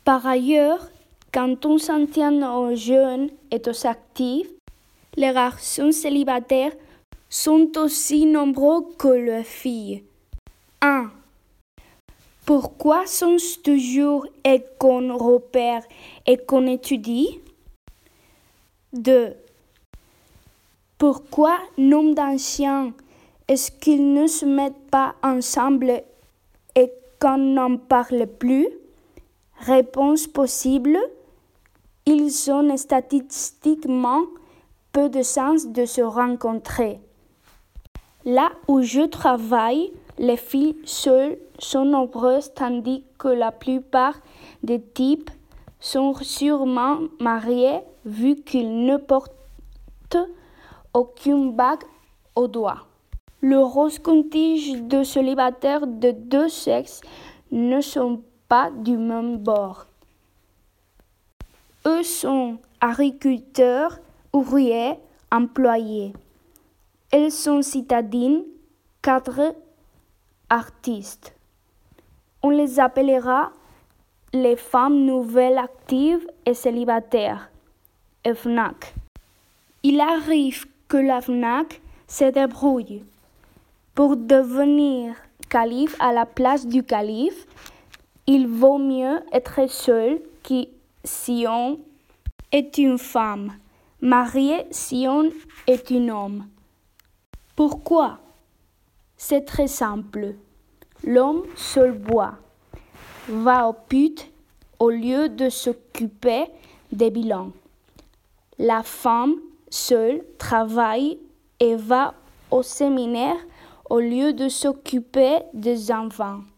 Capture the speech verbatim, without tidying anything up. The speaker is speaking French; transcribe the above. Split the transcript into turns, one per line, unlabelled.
Par ailleurs, quand on s'en tient aux jeunes et aux actifs, les garçons célibataires sont aussi nombreux que les filles. un. Pourquoi sont-ce toujours et qu'on repère et qu'on étudie? deux. Pourquoi nombre d'anciens est-ce qu'ils ne se mettent pas ensemble et qu'on n'en parle plus? Réponse possible, ils ont statistiquement peu de chances de se rencontrer. Là où je travaille, les filles seules sont nombreuses tandis que la plupart des types sont sûrement mariés vu qu'ils ne portent aucune bague au doigt. Le rose contige de célibataires de deux sexes ne sont pas du même bord. Eux sont agriculteurs, ouvriers, employés. Elles sont citadines, cadres, artistes. On les appellera les femmes nouvelles actives et célibataires, F N A C. Il arrive que la F N A C se débrouille. Pour devenir calife à la place du calife, il vaut mieux être seul que si on est une femme, marié si on est un homme. Pourquoi? C'est très simple. L'homme seul boit, va aux putes au lieu de s'occuper des bilans. La femme seule travaille et va au séminaire au lieu de s'occuper des enfants.